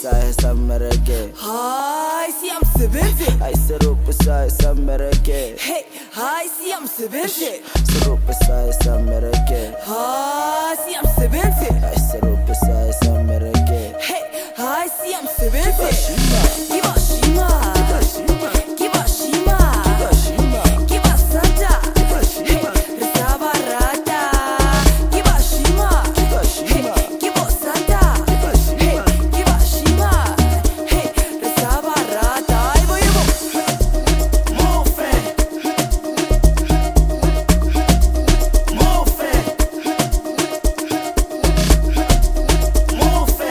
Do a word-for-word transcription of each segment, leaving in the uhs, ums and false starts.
sa sa mereke. Hi, siam sebenze. Ay serup sa sa mereke. Hey, hi, siam sebenze. Serup sa sa mereke. Hi, siam sebenze. Ay serup sa sa mereke. Hey, hi, siam sebenze. Kibashima. Kibashima. Kibashima. Kibashima. Kibashima. Kibasata. Kibashima. Resabarata. Kibashima. Kibashima. Kibosata. Kibashima. Kibashima. Hey, resabarata. Ay, voy, voy. Mofe. Mofe. Mofe.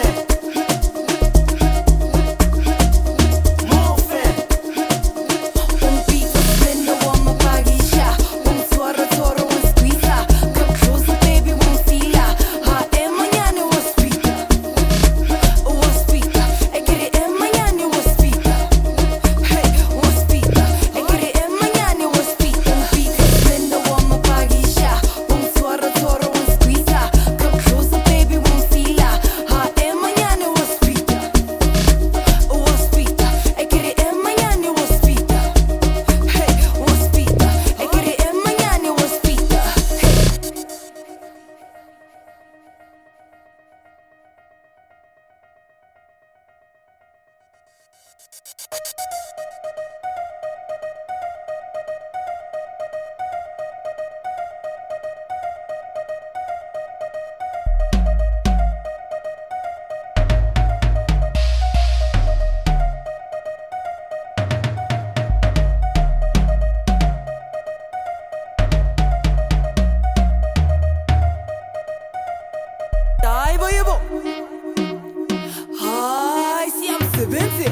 Mofe. Un beat, spinner, one more baggy shot. Un suara, toro, un squeezer. Come closer, baby, one fila. Ha, e mañana was pita. Was pita. E quiere e mañana was pita. Hey, was pita. E quiere e mañana was pita. Un beat, spinner, one more baggy shot. Un suara, toro, un squeezer. Come closer, baby, one fila. Ha, e mañana was pita. Was pita. E quiere e mañana was pita. Hey, was pita. E quiere e mañana was pita. Dai, voy, voy. Hi, siam sebenze.